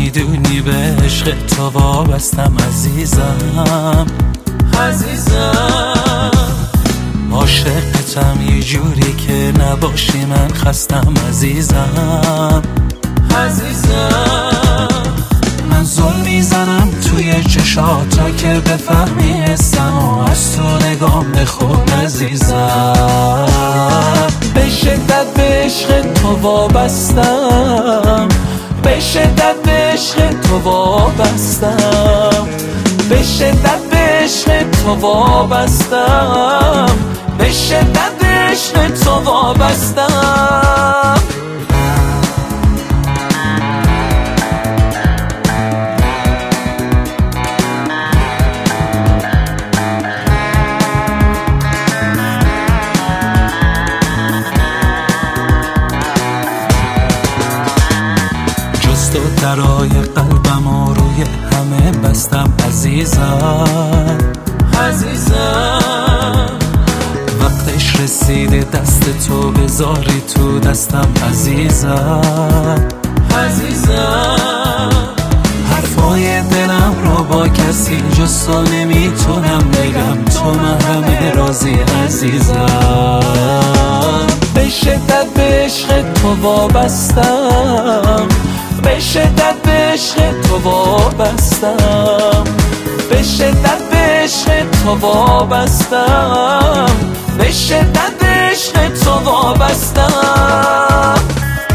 میدونی به عشق تو وابستم عزیزم عاشقتم یه جوری که نباشی من خستم عزیزم من زل میزنم توی چشاتا که بفهمی حسم و از تو نگام بخون عزیزم به شدت به عشق تو وابستم به شدت به عشق تو وابستم به شدت به عشق تو وابستم به شدت به عشق تو وابستم جز تو درای قلبم و روی همه بستم عزیزم وقتش رسیده دست تو بذاری تو دستم عزیزم حرفای دلم رو با کسی جز تو نمیتونم بگم تو محرم رازی عزیزم به شدت به عشق تو وابستم به شدت به عشق تو وابستم به شدت به عشق تو وابستم به شدت به عشق تو وابستم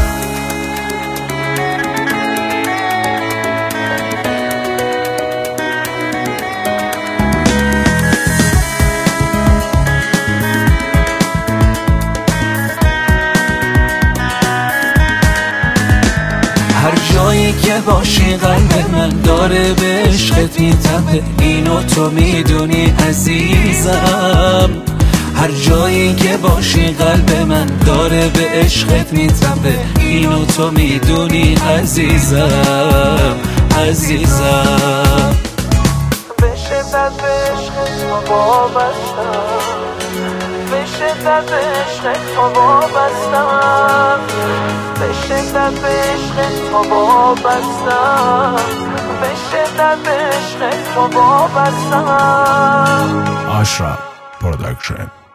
هر جایی که باشی قلب من داره به عشقت میتپه اینو تو میدونی عزیزم هر جایی که باشی قلب من داره به عشقت میتپه اینو تو میدونی عزیزم به شدت به عشق تو وابستم به شدت به عشق تو وابستم به شدت به عشق تو وابستم به شدت به عشق تو وابستم Ashraf Production